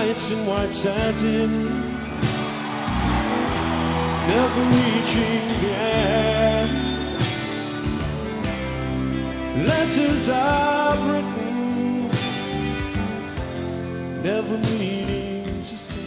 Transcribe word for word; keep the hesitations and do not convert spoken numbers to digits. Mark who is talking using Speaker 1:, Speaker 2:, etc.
Speaker 1: nights in white satin, never reaching the end. Letters I've written, never meaning to say.